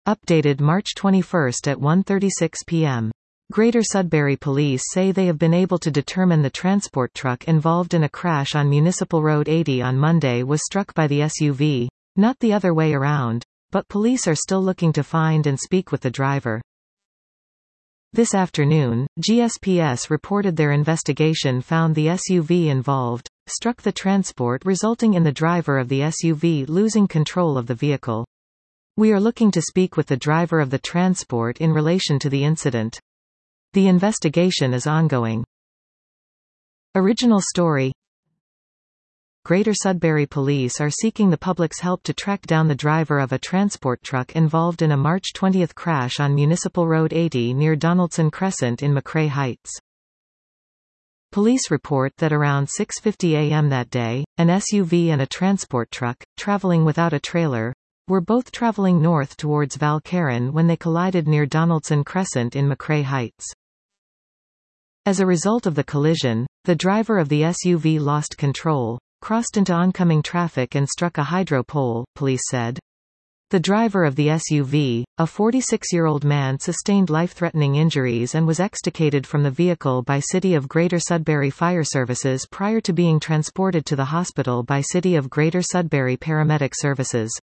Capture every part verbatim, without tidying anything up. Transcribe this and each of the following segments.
Updated March twenty-first at one thirty-six p m Greater Sudbury Police say they have been able to determine the transport truck involved in a crash on Municipal Road eighty on Monday was struck by the S U V, not the other way around, but police are still looking to find and speak with the driver. This afternoon, G S P S reported their investigation found the S U V involved struck the transport, resulting in the driver of the S U V losing control of the vehicle. We are looking to speak with the driver of the transport in relation to the incident. The investigation is ongoing. Original story. Greater Sudbury Police are seeking the public's help to track down the driver of a transport truck involved in a March twentieth crash on Municipal Road eighty near Donaldson Crescent in McRae Heights. Police report that around six fifty a m that day, an S U V and a transport truck, traveling without a trailer, were both traveling north towards Valcaron when they collided near Donaldson Crescent in McRae Heights. As a result of the collision, the driver of the S U V lost control, crossed into oncoming traffic and struck a hydro pole, police said. The driver of the S U V, a forty-six-year-old man, sustained life-threatening injuries and was extricated from the vehicle by City of Greater Sudbury Fire Services prior to being transported to the hospital by City of Greater Sudbury Paramedic Services.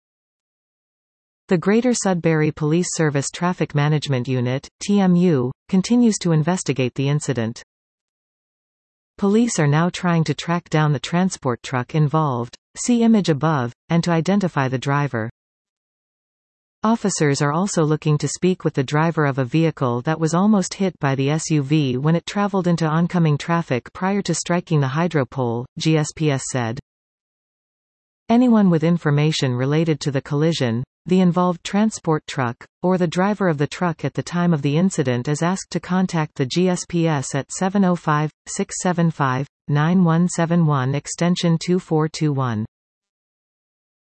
The Greater Sudbury Police Service Traffic Management Unit, T M U, continues to investigate the incident. Police are now trying to track down the transport truck involved, see image above, and to identify the driver. Officers are also looking to speak with the driver of a vehicle that was almost hit by the S U V when it traveled into oncoming traffic prior to striking the hydro pole, G S P S said. Anyone with information related to the collision, the involved transport truck, or the driver of the truck at the time of the incident is asked to contact the G S P S at seven oh five, six seven five, nine one seven one extension two four two one.